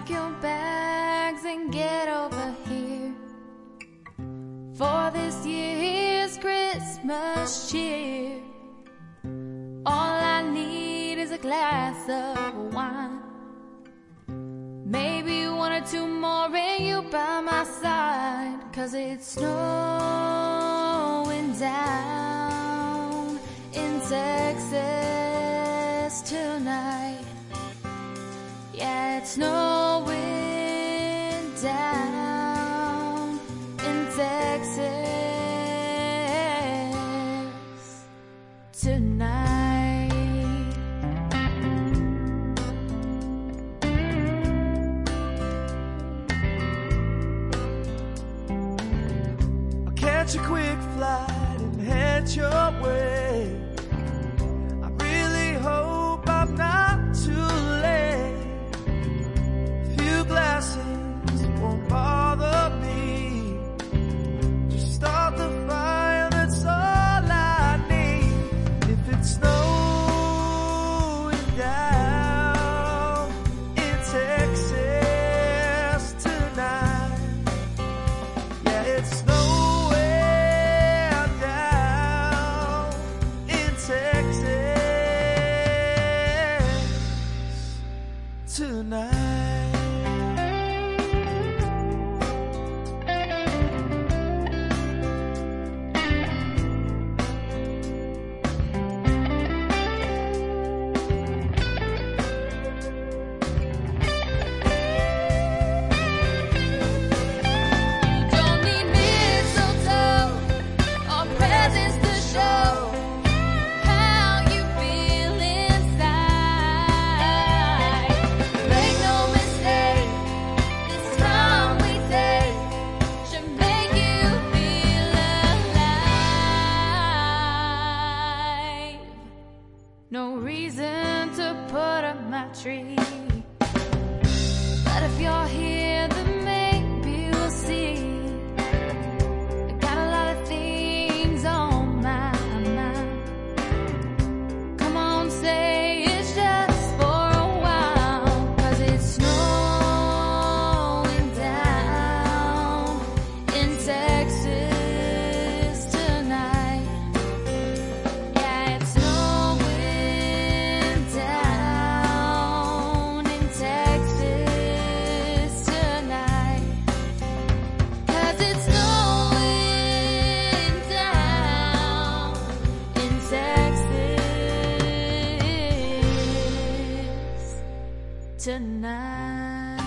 Pack your bags and get over here for this year's Christmas cheer. All I need is a glass of wine, maybe one or two more and you by my side. 'Cause it's snowing down in Texas tonight. Yeah, it's snowing down in Texas tonight. I'll catch a quick flight and head your way. I really hope I'm not too late. Glasses won't bother me. Just start the fire, that's all I need. If it's snowing down in Texas tonight. Yeah, it's snowing down in Texas tonight. No reason to put up my tree, but if you're here then maybe we'll see. I got a lot of things on my mind. Come on, say it's just for a while. 'Cause it's snowing down in Texas tonight. Yeah, it's snowing down in Texas tonight. 'Cause it's snowing down in Texas tonight.